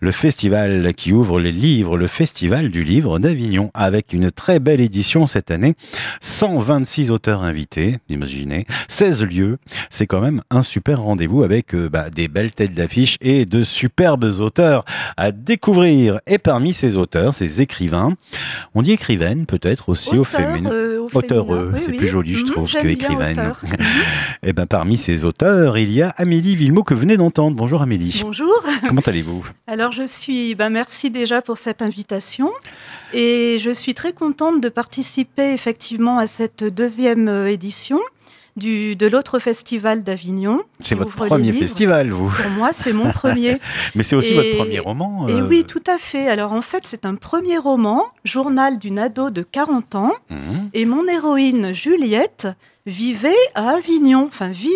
le festival qui ouvre les livres, le Festival du livre d'Avignon, avec une très belle édition cette année. 126 auteurs invités, imaginez, 16 lieux. C'est quand même un super rendez-vous avec des belles têtes d'affiche et de superbes auteurs à découvrir. Et parmi ces auteurs, ces écrivains, on dit écrivaine peut-être aussi au féminin. Auteureux, oui, c'est oui. plus joli je trouve que écrivaine. Et parmi ces auteurs, il y a Amélie Villemot que vous venez d'entendre. Bonjour Amélie. Bonjour. Comment allez-vous ? Alors merci déjà pour cette invitation et je suis très contente de participer effectivement à cette deuxième édition de l'autre festival d'Avignon. C'est votre premier festival, vous ? Pour moi, c'est mon premier. Mais c'est aussi votre premier roman. Et oui, tout à fait. Alors en fait, c'est un premier roman, Journal d'une ado de 40 ans. Et mon héroïne, Juliette, vit à Avignon.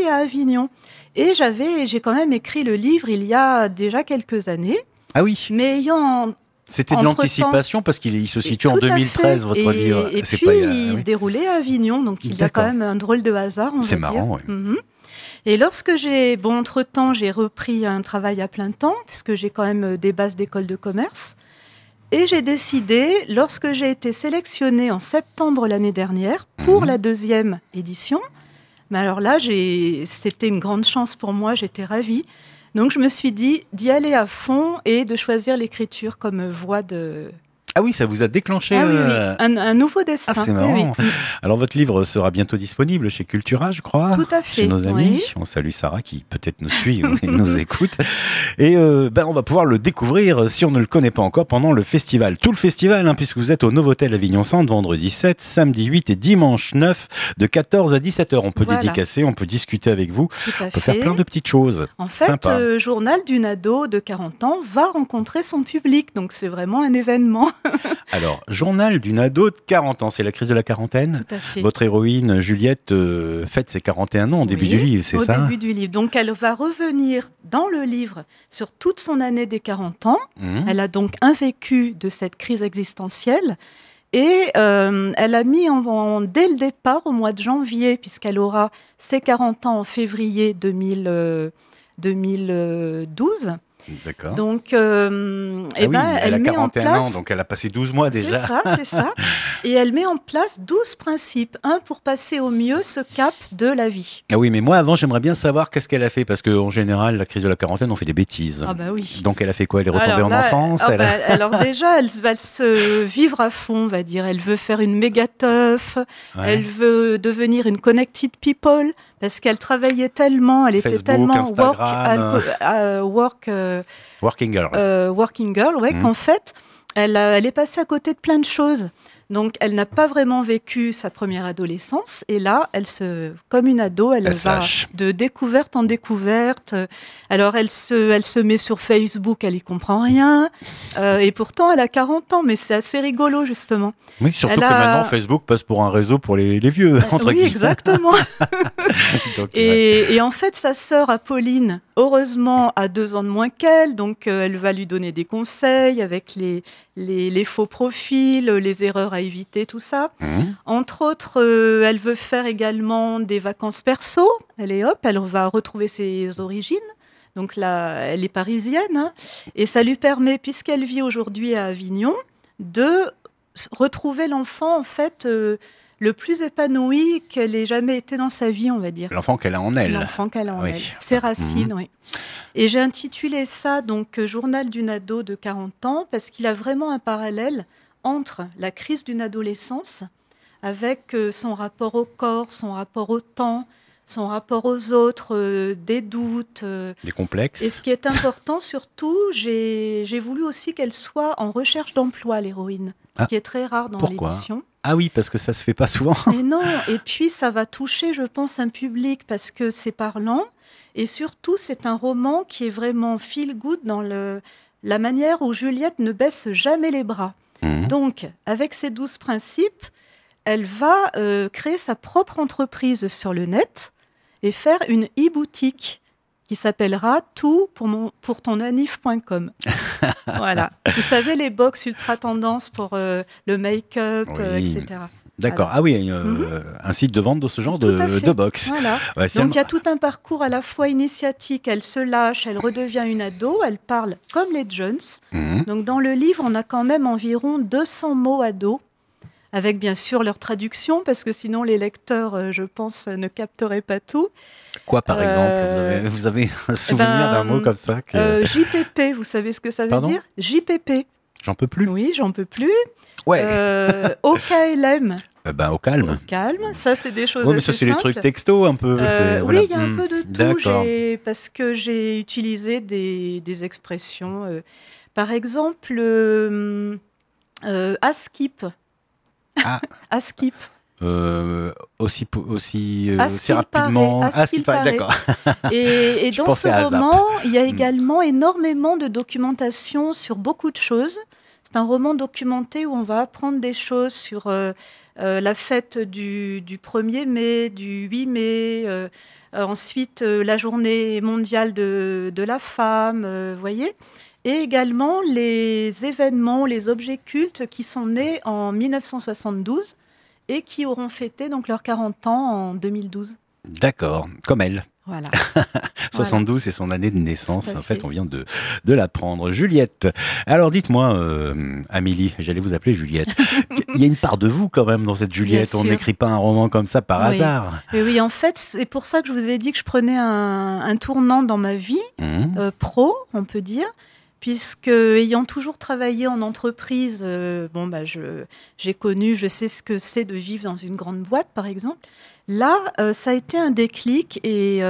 Et j'ai quand même écrit le livre il y a déjà quelques années. Ah oui. Mais c'était de l'anticipation parce qu'il se situe en 2013, votre livre. Et puis, il se déroulait à Avignon, donc il y a quand même un drôle de hasard, on va dire. C'est marrant, oui. Et lorsque entre-temps, j'ai repris un travail à plein temps, puisque j'ai quand même des bases d'école de commerce. Et j'ai décidé, lorsque j'ai été sélectionnée en septembre l'année dernière pour la deuxième édition, mais alors là, c'était une grande chance pour moi, j'étais ravie. Donc je me suis dit d'y aller à fond et de choisir l'écriture comme voie de... Ah oui, ça vous a déclenché un nouveau destin. Ah, c'est marrant. Oui. Alors votre livre sera bientôt disponible chez Cultura, je crois. Tout à fait. Chez nos amis. On salue Sarah qui peut-être nous suit et nous écoute. Et on va pouvoir le découvrir si on ne le connaît pas encore pendant le festival. Tout le festival, puisque vous êtes au Novotel Avignon Centre vendredi 7, samedi 8 et dimanche 9 de 14 à 17h. On peut dédicacer, on peut discuter avec vous. On peut faire plein de petites choses. En fait, Journal d'une ado de 40 ans va rencontrer son public. Donc c'est vraiment un événement. Alors, Journal d'une ado de 40 ans, c'est la crise de la quarantaine. Tout à fait. Votre héroïne, Juliette, fête ses 41 ans au début du livre, c'est ça ? Au début du livre. Donc, elle va revenir dans le livre sur toute son année des 40 ans. Elle a donc un vécu de cette crise existentielle. Et elle a mis dès le départ, au mois de janvier, puisqu'elle aura ses 40 ans en février 2012. D'accord. Donc, elle a 41 ans, donc elle a passé 12 mois déjà. C'est ça. Et elle met en place 12 principes. Un, pour passer au mieux ce cap de la vie. Ah oui, mais moi, avant, j'aimerais bien savoir qu'est-ce qu'elle a fait, parce qu'en général, la crise de la quarantaine, on fait des bêtises. Ah bah oui. Donc, elle a fait quoi ? Elle est retombée en enfance Alors déjà, elle va se vivre à fond, on va dire. Elle veut faire une méga teuf. Elle veut devenir une connected people. Parce qu'elle travaillait tellement, elle Facebook, était tellement working girl, qu'en fait, elle est passée à côté de plein de choses. Donc, elle n'a pas vraiment vécu sa première adolescence. Et là, comme une ado, elle va de découverte en découverte. Alors, elle se met sur Facebook, elle y comprend rien. Et pourtant, elle a 40 ans, mais c'est assez rigolo, justement. Oui, surtout que maintenant, Facebook passe pour un réseau pour les vieux, entre guillemets. Oui, exactement. Donc, et en fait, sa sœur Apolline, heureusement, a 2 ans de moins qu'elle. Donc, elle va lui donner des conseils avec les faux profils, les erreurs à éviter, tout ça. Entre autres, elle veut faire également des vacances perso. Elle va retrouver ses origines. Donc là, elle est parisienne. Et ça lui permet, puisqu'elle vit aujourd'hui à Avignon, de retrouver l'enfant, en fait, le plus épanoui qu'elle ait jamais été dans sa vie, on va dire. L'enfant qu'elle a en elle. L'enfant qu'elle a en elle. Ses racines, oui. Et j'ai intitulé ça, donc, Journal d'une ado de 40 ans, parce qu'il a vraiment un parallèle entre la crise d'une adolescence, avec son rapport au corps, son rapport au temps, son rapport aux autres, des doutes. Des complexes. Et ce qui est important, surtout, j'ai voulu aussi qu'elle soit en recherche d'emploi, l'héroïne. Ce qui est très rare dans l'édition. Ah oui, parce que ça se fait pas souvent. Et non, et puis ça va toucher, je pense, un public, parce que c'est parlant. Et surtout, c'est un roman qui est vraiment feel-good dans la manière où Juliette ne baisse jamais les bras. Donc, avec ces 12 principes, elle va créer sa propre entreprise sur le net et faire une e-boutique qui s'appellera toutpourtonanif.com. Voilà. Vous savez, les box ultra tendance pour le make-up, etc. D'accord. Ah oui, un site de vente de ce genre de box. Voilà. Ouais, Donc il y a tout un parcours à la fois initiatique, elle se lâche, elle redevient une ado, elle parle comme les Jones. Donc dans le livre, on a quand même environ 200 mots ados, avec bien sûr leur traduction, parce que sinon les lecteurs, je pense, ne capteraient pas tout. Quoi par exemple vous avez un souvenir d'un mot comme ça JPP, vous savez ce que ça veut dire? JPP. J'en peux plus. Oui, j'en peux plus. Ouais. OKLM. Au calme. Au calme, ça c'est des choses mais assez ça c'est simples. les trucs texto un peu. Oui, il y a un peu de tout, D'accord. parce que j'ai utilisé des expressions. Par exemple, ASKIP. ASKIP. Aussi rapidement. D'accord. Et dans ce roman, il y a également énormément de documentation sur beaucoup de choses. C'est un roman documenté où on va apprendre des choses sur la fête du 1er mai, du 8 mai, ensuite la journée mondiale de la femme, voyez, et également les événements, les objets cultes qui sont nés en 1972 et qui auront fêté donc leurs 40 ans en 2012. D'accord, comme elle. Voilà. 72, c'est son année de naissance. En fait, on vient de l'apprendre. Juliette. Alors, dites-moi, Amélie, j'allais vous appeler Juliette. Il y a une part de vous quand même dans cette Juliette. On n'écrit pas un roman comme ça par hasard. Et oui, en fait, c'est pour ça que je vous ai dit que je prenais un tournant dans ma vie pro, on peut dire. Puisque, ayant toujours travaillé en entreprise, j'ai connu, je sais ce que c'est de vivre dans une grande boîte, par exemple. Là, ça a été un déclic et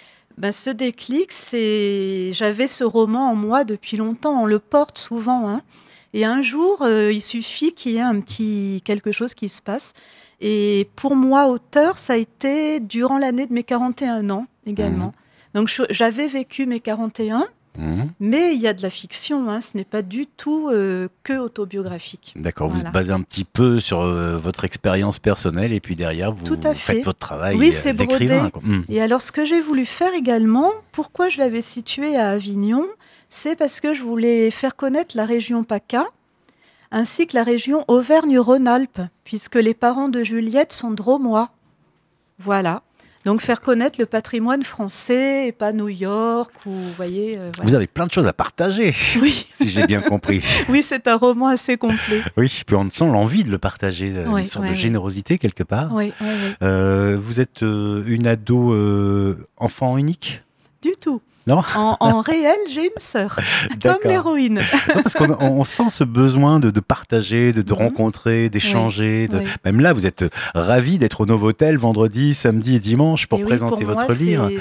ce déclic, j'avais ce roman en moi depuis longtemps, on le porte souvent, hein. Et un jour, il suffit qu'il y ait quelque chose qui se passe. Et pour moi, auteur, ça a été durant l'année de mes 41 ans également. Donc j'avais vécu mes 41. Mais il y a de la fiction, hein, ce n'est pas du tout que autobiographique. D'accord, vous êtes basé un petit peu sur votre expérience personnelle et puis derrière vous faites votre travail d'écrivain. Et alors ce que j'ai voulu faire également, pourquoi je l'avais situé à Avignon, c'est parce que je voulais faire connaître la région PACA ainsi que la région Auvergne-Rhône-Alpes, puisque les parents de Juliette sont drômois. Voilà. Donc faire connaître le patrimoine français et pas New York ou vous voyez. Voilà. Vous avez plein de choses à partager. Oui, si j'ai bien compris. Oui, c'est un roman assez complet. Oui, puis on sent l'envie de le partager, une sorte de générosité quelque part. Oui. Vous êtes une ado enfant unique ? Du tout. Non. En réel, j'ai une sœur, comme l'héroïne. Non, parce qu'on sent ce besoin de partager, de rencontrer, d'échanger. Même là, vous êtes ravis d'être au Novotel vendredi, samedi et dimanche pour présenter votre livre.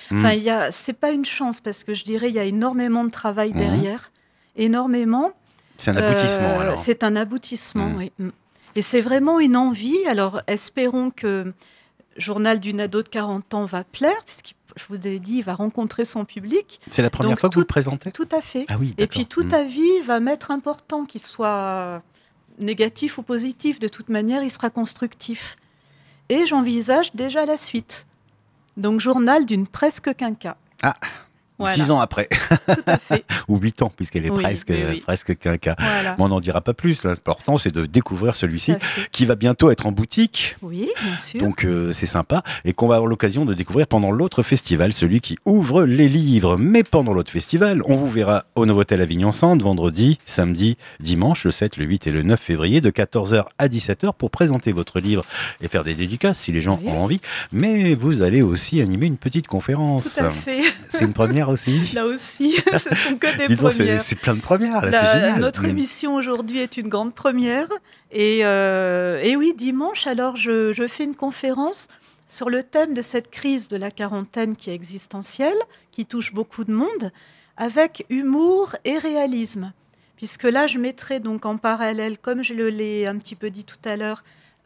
C'est pas une chance, parce que je dirais il y a énormément de travail derrière. Énormément. C'est un aboutissement, alors. C'est un aboutissement, oui. Et c'est vraiment une envie. Alors, espérons que Journal d'une ado de 40 ans va plaire, puisque je vous ai dit, il va rencontrer son public. C'est la première fois que vous le présentez ? Tout à fait. Ah oui, et puis tout avis va m'être important, qu'il soit négatif ou positif. De toute manière, il sera constructif. Et j'envisage déjà la suite. Donc, journal d'une presque quinca. Ah, voilà. 10 ans après. Tout à fait. Ou 8 ans, puisqu'elle est presque quinca. Voilà. Mais on n'en dira pas plus. L'important, c'est de découvrir celui-ci, qui va bientôt être en boutique. Oui, bien sûr. Donc, c'est sympa. Et qu'on va avoir l'occasion de découvrir pendant l'autre festival, celui qui ouvre les livres. Mais pendant l'autre festival, on vous verra au Novotel Avignon-Centre, vendredi, samedi, dimanche, le 7, le 8 et le 9 février, de 14h à 17h, pour présenter votre livre et faire des dédicaces, si les gens ont envie. Mais vous allez aussi animer une petite conférence. Tout à fait. C'est une première aussi. Là aussi, ce sont que des premières. C'est plein de premières, là, c'est génial. Notre émission aujourd'hui est une grande première. Et oui, dimanche, alors je fais une conférence sur le thème de cette crise de la quarantaine qui est existentielle, qui touche beaucoup de monde, avec humour et réalisme. Puisque là, je mettrai donc en parallèle, comme je l'ai un petit peu dit tout à l'heure,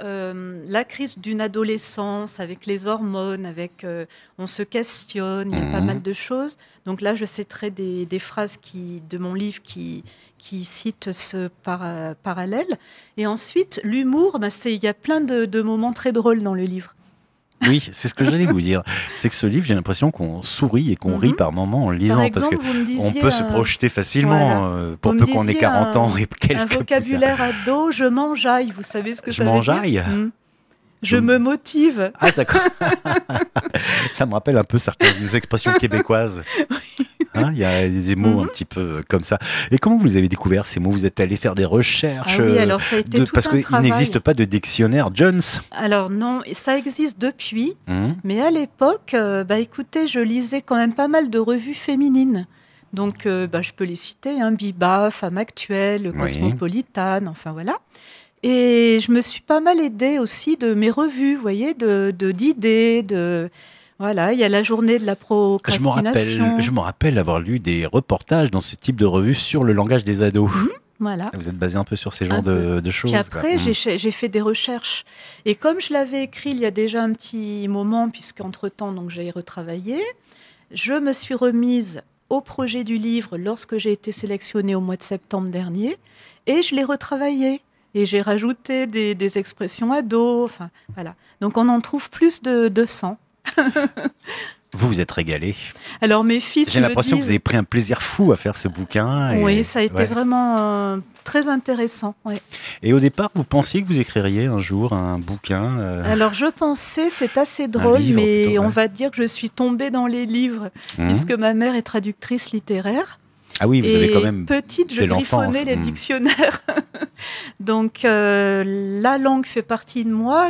la crise d'une adolescence avec les hormones, on se questionne, il y a pas mal de choses. Donc là, je citerai des phrases de mon livre qui citent ce parallèle. Et ensuite, l'humour, il y a plein de moments très drôles dans le livre. Oui, c'est ce que j'allais vous dire. C'est que ce livre, j'ai l'impression qu'on sourit et qu'on rit par moments en le lisant. Par exemple, parce vous me qu'on disiez peut se projeter facilement pour peu qu'on ait 40 ans et quelques... Un vocabulaire ado, je m'enjaille. Vous savez ce que ça veut dire? Je m'enjaille. Je me motive. Ah, d'accord. Ça me rappelle un peu certaines expressions québécoises. Il y a des mots un petit peu comme ça. Et comment vous avez découvert ces mots? Vous êtes allé faire des recherches? Ah oui, alors ça a été tout parce un qu'il travail. n'existe pas de dictionnaire Jones. Alors non, ça existe depuis. Mais à l'époque, écoutez, je lisais quand même pas mal de revues féminines. Donc, je peux les citer, Biba, Femme Actuelle, Cosmopolitan, enfin voilà. Et je me suis pas mal aidée aussi de mes revues, vous voyez, d'idées, Voilà, il y a la journée de la procrastination. Je me rappelle avoir lu des reportages dans ce type de revue sur le langage des ados. Voilà. Vous êtes basé un peu sur ces genres de choses. Puis après, j'ai fait des recherches. Et comme je l'avais écrit il y a déjà un petit moment, puisqu'entre-temps, donc, j'ai retravaillé, je me suis remise au projet du livre lorsque j'ai été sélectionnée au mois de septembre dernier, et je l'ai retravaillé. Et j'ai rajouté des expressions ados. Enfin, voilà. Donc, on en trouve plus de 200. Vous vous êtes régalé. Alors mes fils J'ai l'impression que vous avez pris un plaisir fou à faire ce bouquin. Oui, ça a été vraiment très intéressant. Ouais. Et au départ, vous pensiez que vous écririez un jour un bouquin Alors je pensais, c'est assez drôle, mais plutôt, on va dire que je suis tombée dans les livres, puisque ma mère est traductrice littéraire. Ah oui, vous avez quand même petite, je griffonnais les dictionnaires. Donc la langue fait partie de moi,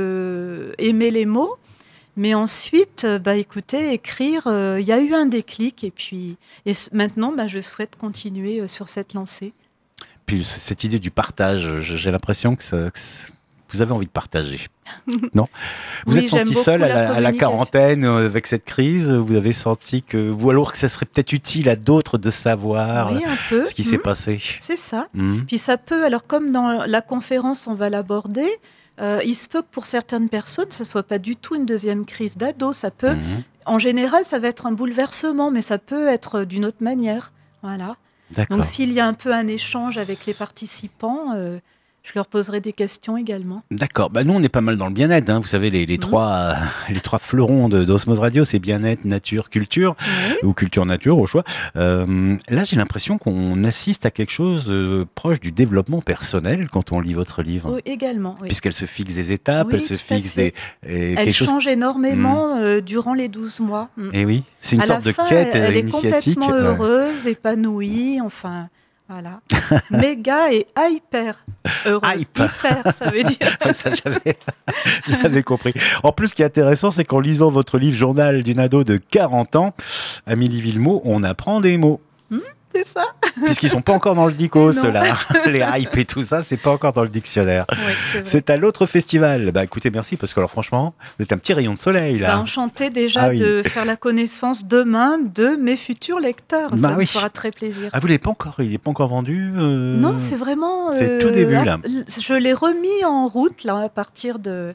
aimer les mots. Mais ensuite, écoutez, écrire, il y a eu un déclic et maintenant, je souhaite continuer sur cette lancée. Puis cette idée du partage, j'ai l'impression que vous avez envie de partager, non? Vous êtes senti seul à la quarantaine avec cette crise? Vous avez senti ou alors que ça serait peut-être utile à d'autres de savoir ce qui s'est passé? C'est ça. Puis ça peut, alors comme dans la conférence, on va l'aborder. Il se peut que pour certaines personnes, ça ne soit pas du tout une deuxième crise d'ado. Ça peut, en général, ça va être un bouleversement, mais ça peut être d'une autre manière. Voilà. Donc, s'il y a un peu un échange avec les participants, je leur poserai des questions également. D'accord. Nous, on est pas mal dans le bien-être. Vous savez, les trois fleurons d'Osmose Radio, c'est bien-être, nature, culture, ou culture-nature au choix. Là, j'ai l'impression qu'on assiste à quelque chose proche du développement personnel quand on lit votre livre. Oui, également. Oui. Puisqu'elle se fixe des étapes, elle se fixe elle change énormément durant les 12 mois. Et oui, c'est une sorte de quête initiatique. Elle est complètement heureuse, épanouie, enfin... Voilà. Méga et hyper heureuse. Hyper, ça veut dire. Ça, j'avais compris. En plus, ce qui est intéressant, c'est qu'en lisant votre livre Journal d'une ado de 40 ans, Amélie Villemot, on apprend des mots. C'est ça. Puisqu'ils sont pas encore dans le dico, ceux-là. Les hype et tout ça, c'est pas encore dans le dictionnaire. Ouais, c'est à l'autre festival. Écoutez, merci, parce que alors franchement, vous êtes un petit rayon de soleil, là. Enchantée déjà de faire la connaissance demain de mes futurs lecteurs. Ça me fera très plaisir. Vous l'avez pas encore, il n'est pas encore vendu Non, c'est vraiment... c'est tout début, là. Je l'ai remis en route, là, à partir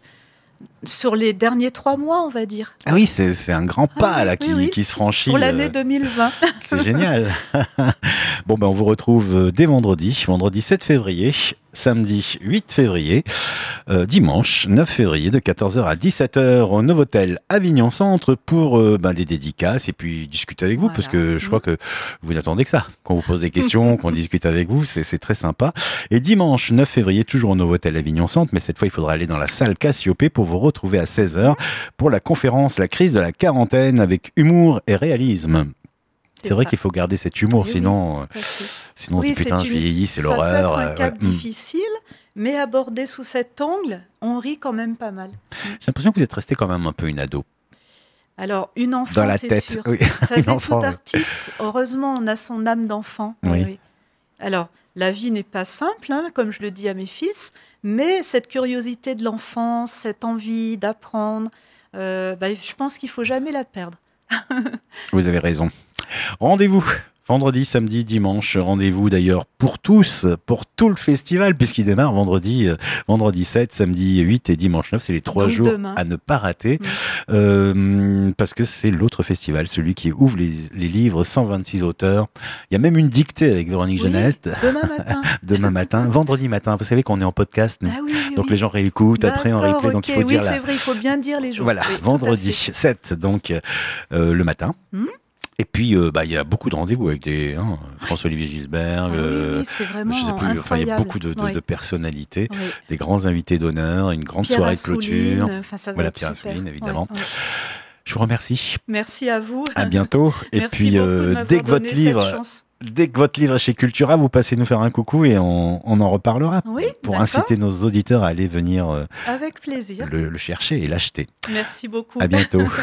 sur les derniers 3 mois, on va dire. Ah oui, c'est un grand pas qui se franchit. Pour l'année 2020. C'est génial. Bon, on vous retrouve dès vendredi 7 février, samedi 8 février, dimanche 9 février de 14h à 17h au Novotel Avignon Centre pour des dédicaces et puis discuter avec vous, parce que je crois que vous n'attendez que ça, qu'on vous pose des questions, qu'on discute avec vous, c'est très sympa. Et dimanche 9 février, toujours au Novotel Avignon Centre, mais cette fois il faudra aller dans la salle Cassiopée pour vous retrouver à 16h pour la conférence La crise de la quarantaine avec humour et réalisme. C'est vrai qu'il faut garder cet humour, sinon on se dit putain, je vieillis, c'est l'horreur. Ça peut être un cap difficile, mais abordé sous cet angle, on rit quand même pas mal. J'ai l'impression que vous êtes resté quand même un peu une ado. Alors, une enfant, dans la c'est tête. sûr. Oui. Vous savez, tout artiste, heureusement, on a son âme d'enfant. Oui. Alors, la vie n'est pas simple, comme je le dis à mes fils, mais cette curiosité de l'enfance, cette envie d'apprendre, je pense qu'il ne faut jamais la perdre. Vous avez raison. Rendez-vous Vendredi, samedi, dimanche, rendez-vous d'ailleurs pour tous, pour tout le festival, puisqu'il démarre vendredi 7, samedi 8 et dimanche 9. C'est les 3 jours demain. à ne pas rater, parce que c'est l'autre festival, celui qui ouvre les livres, 126 auteurs. Il y a même une dictée avec Véronique Geneste. Demain matin. Demain matin, vendredi matin. Vous savez qu'on est en podcast, nous. Ah oui, donc les gens réécoutent après en replay. Donc il faut dire c'est vrai, il faut bien dire les jours. Voilà, vendredi 7, donc le matin. Et puis, il y a beaucoup de rendez-vous avec François-Olivier Gisbert. Oui, c'est vraiment je sais plus. Enfin, il y a beaucoup de personnalités, des grands invités d'honneur, une grande Pierre soirée Assouline, de clôture. Voilà, Pierre Assouline, évidemment. Ouais. Je vous remercie. Merci à vous. À bientôt. Et puis, dès que votre livre est chez Cultura, vous passez nous faire un coucou et on en reparlera. Oui, pour inciter nos auditeurs à aller venir avec plaisir. Le chercher et l'acheter. Merci beaucoup. À bientôt.